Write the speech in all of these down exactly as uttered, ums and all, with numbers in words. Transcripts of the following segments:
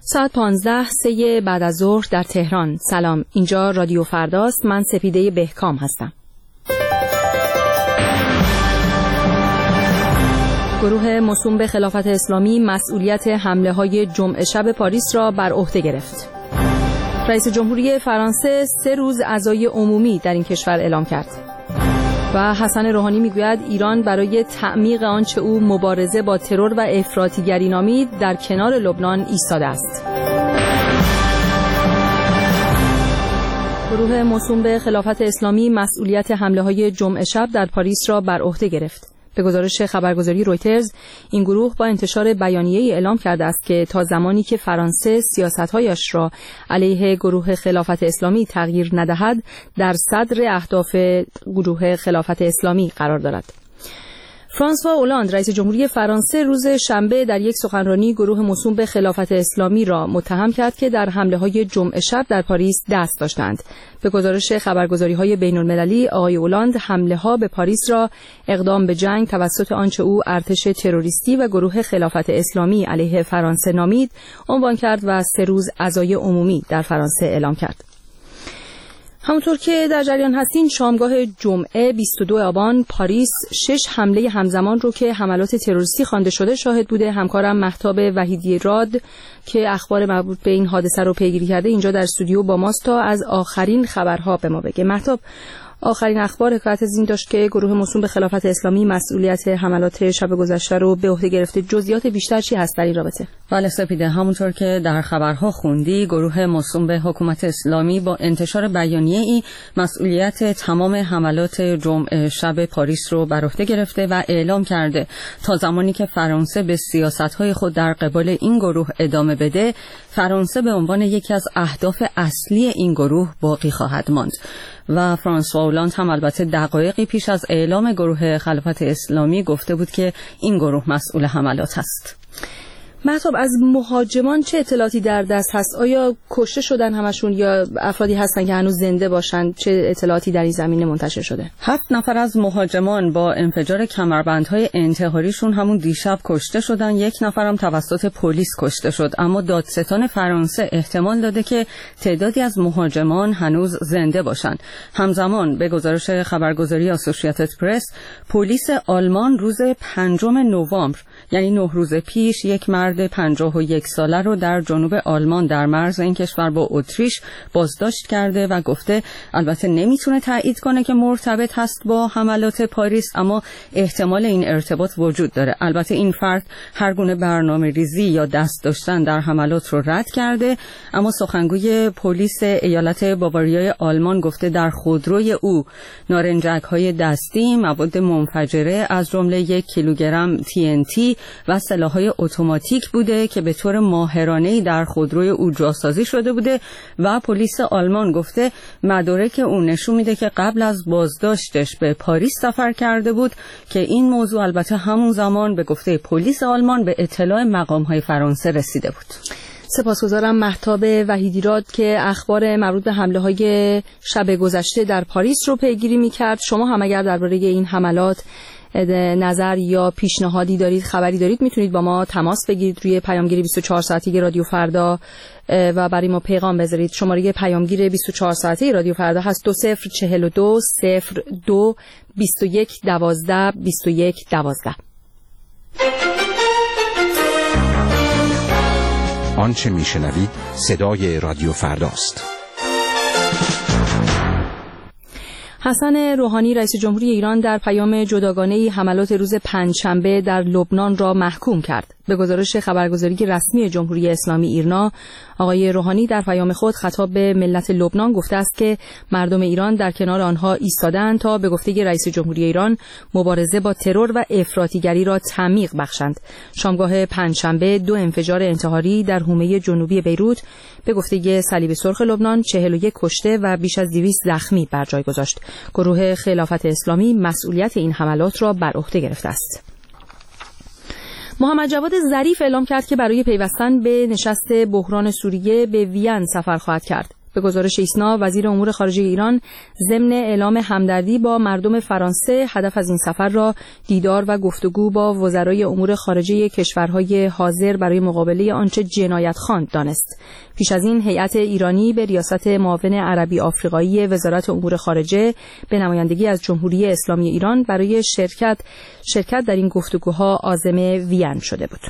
ساعت پانزده سه بعد از ظهر در تهران. سلام، اینجا رادیو فرداست. من سپیده بهکام هستم. گروه موسوم به خلافت اسلامی مسئولیت حمله های جمعه شب پاریس را بر عهده گرفت. رئیس جمهوری فرانسه سه روز عزای عمومی در این کشور اعلام کرد. و حسن روحانی میگوید ایران برای تعمیق آنچه او مبارزه با ترور و افراطیگری نامید در کنار لبنان ایستاده است. گروه موسوم به خلافت اسلامی مسئولیت حمله های جمعه شب در پاریس را بر عهده گرفت. به گزارش خبرگزاری رویترز، این گروه با انتشار بیانیه‌ای اعلام کرده است که تا زمانی که فرانسه سیاست‌هایش را علیه گروه خلافت اسلامی تغییر ندهد، در صدر اهداف گروه خلافت اسلامی قرار دارد. فرانسوا اولاند رئیس جمهوری فرانسه روز شنبه در یک سخنرانی گروه موسوم به خلافت اسلامی را متهم کرد که در حمله‌های جمعه شب در پاریس دست داشتند. به گزارش خبرگزاری‌های بین‌المللی، آقای اولاند حمله‌ها به پاریس را اقدام به جنگ توسط آنچه او ارتش تروریستی و گروه خلافت اسلامی علیه فرانسه نامید عنوان کرد و سه روز عزای عمومی در فرانسه اعلام کرد. همونطور که در جریان هستین، شامگاه جمعه بیست و دو آبان پاریس شش حمله همزمان رو که حملات تروریستی خوانده شده شاهد بوده. همکارم مهتاب وحیدی راد که اخبار مربوط به این حادثه رو پیگیری کرده اینجا در استودیو با ماست تا از آخرین خبرها به ما بگه. مهتاب، آخرین اخبار حکایت از این داشت که گروه موسوم به خلافت اسلامی مسئولیت حملات شب گذشته رو به عهده گرفته. جزئیات بیشتر چی هست در این رابطه؟ بله سپیده، همونطور که در خبرها خوندی، گروه موسوم به حکومت اسلامی با انتشار بیانیه‌ای مسئولیت تمام حملات جمعه شب پاریس رو بر عهده گرفته و اعلام کرده تا زمانی که فرانسه به سیاست‌های خود در قبال این گروه ادامه بده، فرانسه به عنوان یکی از اهداف اصلی این گروه باقی خواهد ماند. و فرانسوا اولاند هم البته دقایقی پیش از اعلام گروه خلافت اسلامی گفته بود که این گروه مسئول حملات است. مهتاب، از مهاجمان چه اطلاعاتی در دست هست؟ آیا کشته شدن همشون یا افرادی هستن که هنوز زنده باشن؟ چه اطلاعاتی در این زمینه منتشر شده؟ هفت نفر از مهاجمان با انفجار کمربندهای انتحاریشون همون دیشب کشته شدن. یک نفرم توسط پلیس کشته شد، اما دادستان فرانسه احتمال داده که تعدادی از مهاجمان هنوز زنده باشن. همزمان به گزارش خبرگزاری آسوشییتد پرس، پلیس آلمان روز پنجم نوامبر، یعنی نه روز پیش، یک مرد پنجاه و یک ساله رو در جنوب آلمان در مرز این کشور با اتریش بازداشت کرده و گفته البته نمیتونه تایید کنه که مرتبط هست با حملات پاریس، اما احتمال این ارتباط وجود داره. البته این فرد هر گونه برنامه ریزی یا دست داشتن در حملات رو رد کرده، اما سخنگوی پلیس ایالت باواریای آلمان گفته در خودروی او نارنجک‌های دستی، مواد منفجره از جمله یک کیلوگرم تی ان تی و سلاح‌های اتوماتیک بوده که به طور ماهرانه‌ای در خودروی او جاسازی شده بوده و پلیس آلمان گفته مدارک او نشون میده که قبل از بازداشتش به پاریس سفر کرده بود که این موضوع البته همون زمان به گفته پلیس آلمان به اطلاع مقام‌های فرانسه رسیده بود. سپاسگزارم مهتاب وحیدی راد که اخبار مربوط به حمله‌های شب گذشته در پاریس رو پیگیری می‌کرد. شما هم اگر درباره این حملات نظر یا پیشنهادی دارید، خبری دارید، میتونید با ما تماس بگیرید روی پیامگیر بیست و چهار ساعته رادیو فردا و برای ما پیغام بذارید. شماره پیامگیر بیست و چهار ساعته رادیو فردا هست دو صفر چهل و دو صفر دو بیست و یک دوازده بیست و یک دوازده. آنچه میشنوید صدای رادیو فرداست. حسن روحانی رئیس جمهوری ایران در پیام جداگانه‌ای حملات روز پنجشنبه در لبنان را محکوم کرد. به گزارش خبرگزاری رسمی جمهوری اسلامی ایرنا، آقای روحانی در پیام خود خطاب به ملت لبنان گفته است که مردم ایران در کنار آنها ایستادند تا به گفته رئیس جمهوری ایران مبارزه با ترور و افراطیگری را تعمیق بخشند. شامگاه پنجشنبه دو انفجار انتحاری در حومه جنوبی بیروت به گفته صلیب سرخ لبنان چهل و یک کشته و بیش از دویست زخمی بر جای گذاشت. گروه خلافت اسلامی مسئولیت این حملات را بر عهده گرفته است. محمد جواد ظریف اعلام کرد که برای پیوستن به نشست بحران سوریه به وین سفر خواهد کرد. به به گزارش ایسنا، وزیر امور خارجه ایران ضمن اعلام همدردی با مردم فرانسه هدف از این سفر را دیدار و گفتگو با وزرای امور خارجه کشورهای حاضر برای مقابله آنچه جنایت خواند دانست. پیش از این هیئت ایرانی به ریاست معاون عربی آفریقایی وزارت امور خارجه به نمایندگی از جمهوری اسلامی ایران برای شرکت شرکت در این گفتگوها عازم وین شده بود.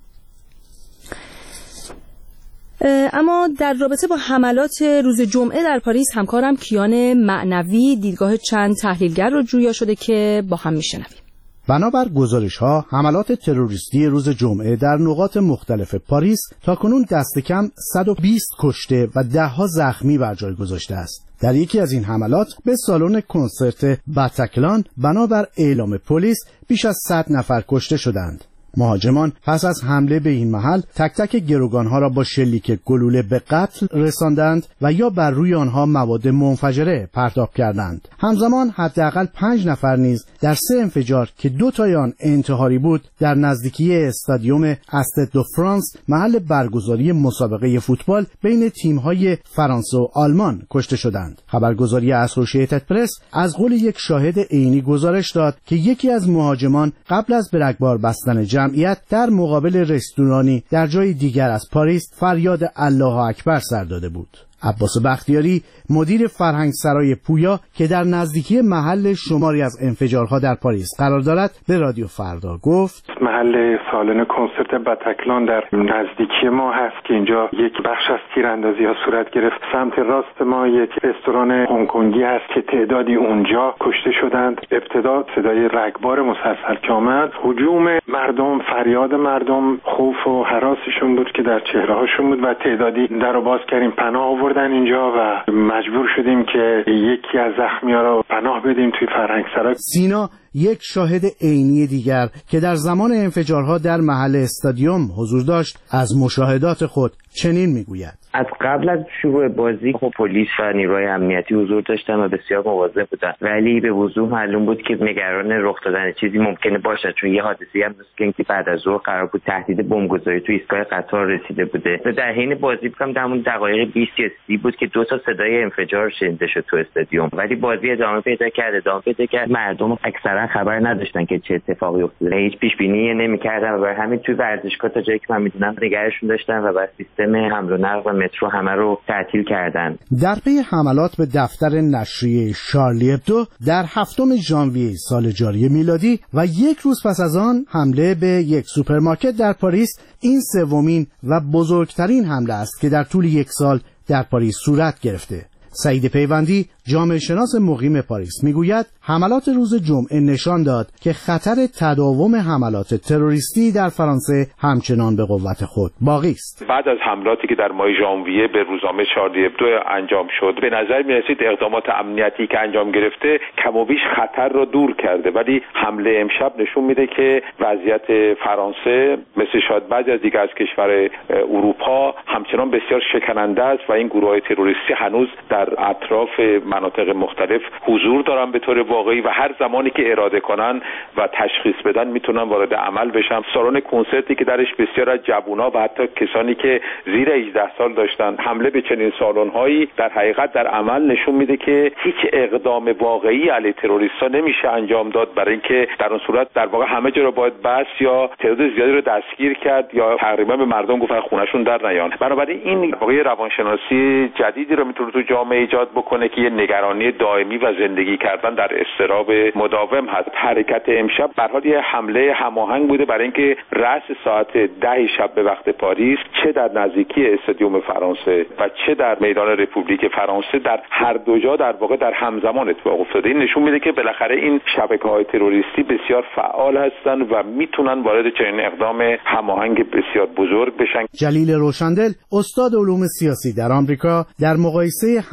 اما در رابطه با حملات روز جمعه در پاریس همکارم کیان معنوی دیدگاه چند تحلیلگر رو جویا شده که با هم میشنویم. بنابر گزارش‌ها حملات تروریستی روز جمعه در نقاط مختلف پاریس تاکنون دست کم صد و بیست کشته و ده‌ها زخمی بر جای گذاشته است. در یکی از این حملات به سالن کنسرت باتکلان بنابر اعلام پلیس بیش از صد نفر کشته شدند. مهاجمان پس از حمله به این محل تک تک گروگانها را با شلیک گلوله به قتل رساندند و یا بر روی آنها مواد منفجره پرتاب کردند. همزمان حداقل پنج نفر نیز در سه انفجار که دو تای آن انتحاری بود در نزدیکی استادیوم استاد دو فرانس محل برگزاری مسابقه فوتبال بین تیم‌های فرانسه و آلمان کشته شدند. خبرگزاری اسوشییتد پرس از قول یک شاهد عینی گزارش داد که یکی از مهاجمان قبل از به رگبار بستن جمعیت در مقابل رستورانی در جای دیگر از پاریس فریاد الله اکبر سر داده بود. عباس بختیاری مدیر فرهنگ سرای پویا که در نزدیکی محل شماری از انفجارها در پاریس قرار دارد به رادیو فردا گفت محل سالن کنسرت باتکلان در نزدیکی ما هست که اینجا یک بخش از تیراندازی ها صورت گرفت. سمت راست ما یک رستوران هنگکنگی هست که تعدادی اونجا کشته شدند. ابتدا صدای رگبار مسلسل که آمد، هجوم مردم، فریاد مردم، خوف و هراسشون بود که در چهره هاشون بود و تعدادی در رو باز کردیم، پناه آوردن اینجا و مجبور شدیم که یکی از زخمی‌ها رو پناه بدیم توی فرهنگ سرای. سینا یک شاهد عینی دیگر که در زمان انفجارها در محل استادیوم حضور داشت از مشاهدات خود چنین میگوید: از قبل از شروع بازی خب پلیس و نیروهای امنیتی حضور داشتن و بسیار مواظب بودن، ولی به وضوح معلوم بود که نگران رخ دادن چیزی ممکنه باشه، چون یه حادثه‌ای هم مثل که بعد از ظهر قرار بود تهدید بمبگذاری توی ایستگاه قطار رسیده بوده. در حین بازی فکر در همون دقایق بیست یا سی بود که دو تا صدای انفجار شنیده شد تو استادیوم، ولی بازی ادامه پیدا کرد ادامه پیدا کرد مردم اکثرا خبر نداشتن که چه اتفاقی افتاده، هیچ پیش بینی نمی‌کردن و برای همین توی ورزشگاه تا جایی که من می‌دونم نگرشون داشتن و بر سیستم حمل و نقل و مترو همه رو تعطیل کردن. در پی حملات به دفتر نشریه شارلی ابدو در هفتم ژانویه سال جاری میلادی و یک روز پس از آن حمله به یک سوپرمارکت در پاریس، این سومین و بزرگترین حمله است که در طول یک سال در پاریس صورت گرفته. سعید پیوندی جامعه شناس مقیم پاریس میگوید حملات روز جمعه نشان داد که خطر تداوم حملات تروریستی در فرانسه همچنان به قوت خود باقی است. بعد از حملاتی که در ماه ژانویه به روزنامه شارلی ابدو انجام شد، به نظر می‌رسید اقدامات امنیتی که انجام گرفته کم و بیش خطر را دور کرده، ولی حمله امشب نشون میده که وضعیت فرانسه مثل شاید بعضی از دیگر از کشور اروپا همچنان بسیار شکننده است و این گروه‌های تروریستی هنوز در اطراف مناطق مختلف حضور دارن به طور واقعی و هر زمانی که اراده کنن و تشخیص بدن میتونن وارد عمل بشن. سالن کنسرتی که درش بسیار از جوونا و حتی کسانی که زیر هجده سال داشتن حمله به چنین سالن‌هایی در حقیقت در عمل نشون میده که هیچ اقدام واقعی علیه تروریست‌ها نمیشه انجام داد، برای اینکه در اون صورت در واقع همه جا رو باید بس یا تعداد زیادی رو دستگیر کرد یا تقریبا به مردم گفت خونه‌شون در نیان. بنابراین این واقعی روانشناسی جدیدی رو میتونه تو جامعه ایجاد بکنه که یه نگرانی دائمی و زندگی کردن در اضطراب مداوم هست. حرکت امشب به هر حال یه حمله هماهنگ بوده برای اینکه رأس ساعت ده شب به وقت پاریس چه در نزدیکی استادیوم فرانسه و چه در میدان رپوبلیک فرانسه در هر دو جا در واقع در همزمان اتفاق افتاده. این نشون میده که بالاخره این شبکه‌های تروریستی بسیار فعال هستن و میتونن وارد چنین اقدام هماهنگ بسیار بزرگ بشن. جلیل روشندل استاد علوم سیاسی در آمریکا در مقایسه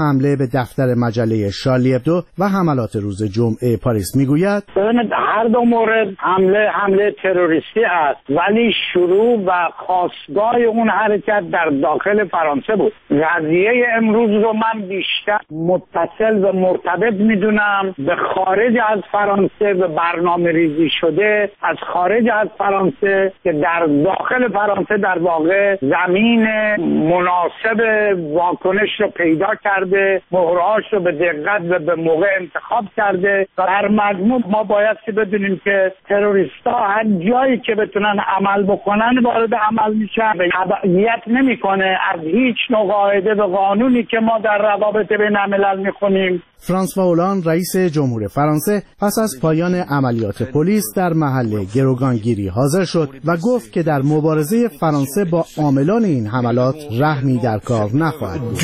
حمله به دفتر مجله شارلی ابدو و حملات روز جمعه پاریس میگوید ببینید هر دو مورد حمله حمله تروریستی است، ولی شروع و خاستگاه اون حرکت در داخل فرانسه بود. قضیه امروز رو من بیشتر متصل و مرتبط میدونم به خارج از فرانسه و برنامه ریزی شده از خارج از فرانسه که در داخل فرانسه در واقع زمین مناسب واکنش رو پیدا کرده، مهرهاش رو به دقت و به موقع انتخاب کرده و در مجموع ما باید که بدونیم که تروریست‌ها هر جایی که بتونن عمل بکنن وارد عمل میشن، تبعیت نمیکنه از هیچ نوع قاعده و قانونی که ما در روابط بین الملل میخونیم. فرانسوا هولند رئیس جمهور فرانسه پس از پایان عملیات پلیس در محل گروگانگیری حاضر شد و گفت که در مبارزه فرانسه با عاملان این حملات رحمی در کار نخواهد بود.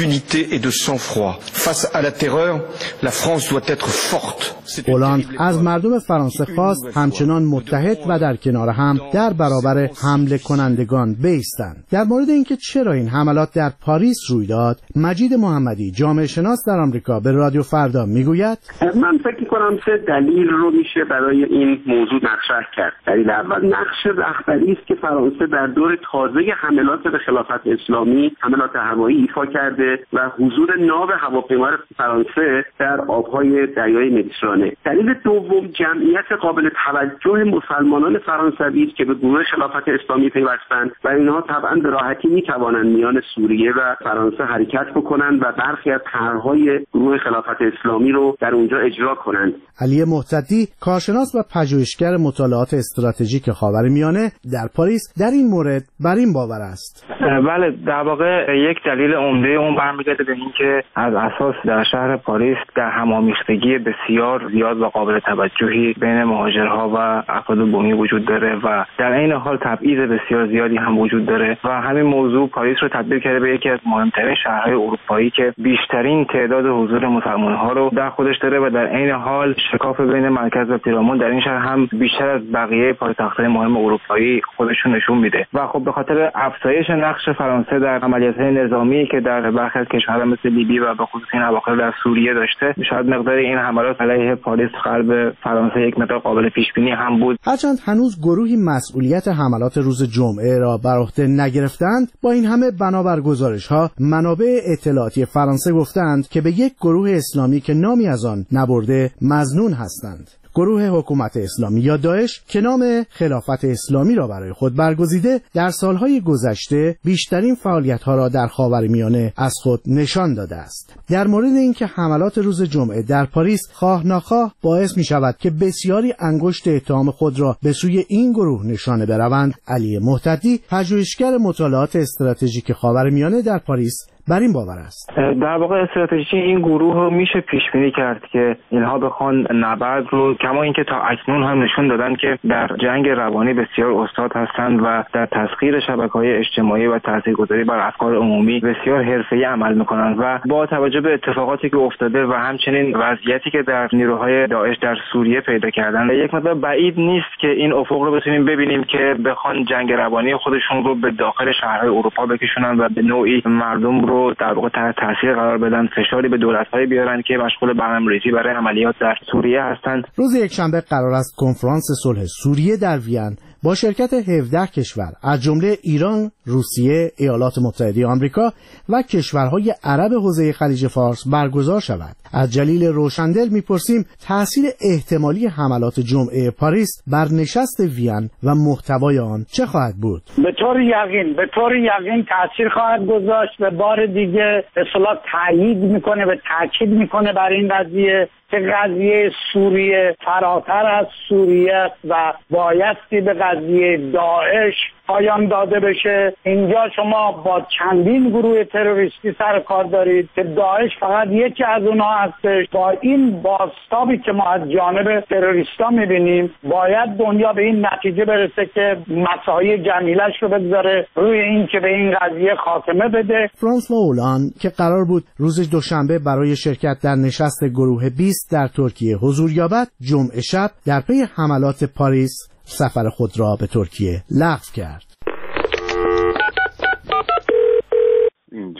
هولند از مردم فرانسه خواست همچنان متحد و در کنار هم در برابر حمله کنندگان بایستند. در مورد اینکه چرا این حملات در پاریس روی داد، مجید محمدی جامعه شناس در آمریکا به رادیو فردا میگوید من فکر می‌کنم سه دلیل رو میشه برای این موضوع مطرح کرد. دلیل اول نقش رهبری است که فرانسه در دور تازه حملات به خلافت اسلامی حملات هوایی ایفا کرده و حضور ناو هواپیما فرانسه در آبهای دریای مدیترانه. دلیل دوم جمعیت قابل توجه مسلمانان فرانسوی است که به گروه خلافت اسلامی پیوستند و اینها طبعا به راحتی میتوانند میان سوریه و فرانسه حرکت بکنند و برخی از طرح‌های گروه خلافت اسلامی رو در اونجا اجرا کنند. علی محتدی کارشناس و پژوهشگر مطالعات استراتژیک خاورمیانه در پاریس در این مورد بر این باور است. بله، در واقع یک دلیل عمده اون برمیگرده به اینکه از اساس در شهر پاریس در همامیختگی بسیار زیاد و قابل توجهی بین مهاجرها و افراد بومی وجود داره و در عین حال تبعیض بسیار زیادی هم وجود داره و همین موضوع پاریس رو تبدیل کرده به یکی از مهمترین شهرهای اروپایی که بیشترین تعداد حضور مسلمان‌ها رو در خودش داره و در عین حال شکاف بین مرکز و پیرامون در این شهر هم بیشتر از بقیه پایتخت‌های مهم اروپایی خودشون نشون میده و خب به خاطر افزایش نقش فرانسه در عملیات‌های نظامی که در برخی از کشورها مثل لیبی و به خصوص این اواخر در سوریه داشته، شاید مقدار این حملات علیه پاریس قلب فرانسه یک مقدار قابل پیش‌بینی هم بود. هرچند هنوز گروهی مسئولیت حملات روز جمعه را بر عهده نگرفتند، با این همه بنابر گزارش‌ها منابع اطلاعاتی فرانسه گفتند که به یک گروه اسلامی که نامی از آن نبرده مظنون هستند. گروه حکومت اسلامی یا داعش که نام خلافت اسلامی را برای خود برگزیده در سالهای گذشته بیشترین فعالیت‌ها را در خاورمیانه از خود نشان داده است. در مورد اینکه حملات روز جمعه در پاریس خواه ناخواه باعث می شود که بسیاری انگشت اتهام خود را به سوی این گروه نشانه بروند، علی محتدی پژوهشگر مطالعات استراتژیک خاورمیانه در پاریس بر این باور است. در واقع استراتژی این گروه رو میشه پیش بینی کرد که اینها بخوان نبرد رو، کما اینکه تا اکنون هم نشون دادن که در جنگ روانی بسیار استاد هستند و در تسخیر شبکه‌های اجتماعی و تاثیرگذاری بر افکار عمومی بسیار حرفه‌ای عمل میکنند و با توجه به اتفاقاتی که افتاده و همچنین وضعیتی که در نیروهای داعش در سوریه پیدا کردن، یک مقدار بعید نیست که این افق رو بتونیم ببینیم که بخوان جنگ روانی خودشون رو به داخل شهرهای اروپا بکشونن و به نوعی مردم رو در واقع تحت تاثیر قرار بدن، فشاری به دولت‌های بیارن که مشغول برنامه‌ریزی برای عملیات در سوریه هستند. روز یکشنبه قرار است کنفرانس صلح سوریه در وین با شرکت هفده کشور از جمله ایران، روسیه، ایالات متحده آمریکا و کشورهای عرب حوزه خلیج فارس برگزار شود. از جلیل روشندل میپرسیم تأثیر احتمالی حملات جمعه پاریس بر نشست وین و محتوای آن چه خواهد بود؟ به طور یقین به طور یقین تأثیر خواهد گذاشت و بار دیگه اصطلاح تایید میکنه و تاکید میکنه بر این قضیه که قضیه سوریه فراتر از سوریه است و بایستی به قضیه داعش پایان داده بشه. اینجا شما با چندین گروه تروریستی سر کار دارید که داعش فقط یکی از اونها هستش. با این بازتابی که ما از جانب تروریستا میبینیم باید دنیا به این نتیجه برسه که مساعی جمیلش رو بذاره روی این که به این قضیه خاتمه بده. فرانسوا هولند که قرار بود روز دوشنبه برای شرکت در نشست گروه بیست در ترکیه حضور یابد، جمعه شب در پی حملات پاریس سفر خود را به ترکیه لغو کرد. این جنایت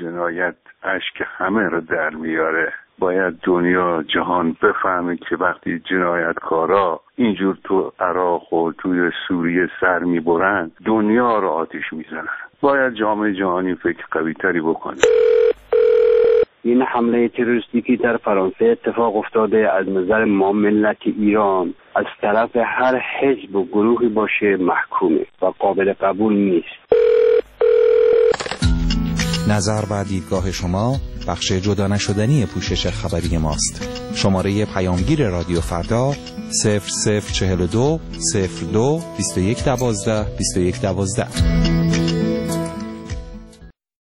باید اشک همه رو در میاره. باید دنیا جهان بفهمه که وقتی جنایتکارا اینجور تو عراق و توی سوریه سر میبرن دنیا رو آتیش میزنن. باید جامعه جهانی فکر قوی تری بکنه. این حمله تروریستی در فرانسه اتفاق افتاده از نظر ما ملت ایران از طرف هر حزب و گروهی باشه محکومه و قابل قبول نیست. نظر و دیدگاه شما بخش جدا نشدنی پوشش خبری ماست. شماره پیامگیر رادیو فردا صفر صفر چهل و دو صفر دو بیست و یک دوازده بیست و یک دوازده.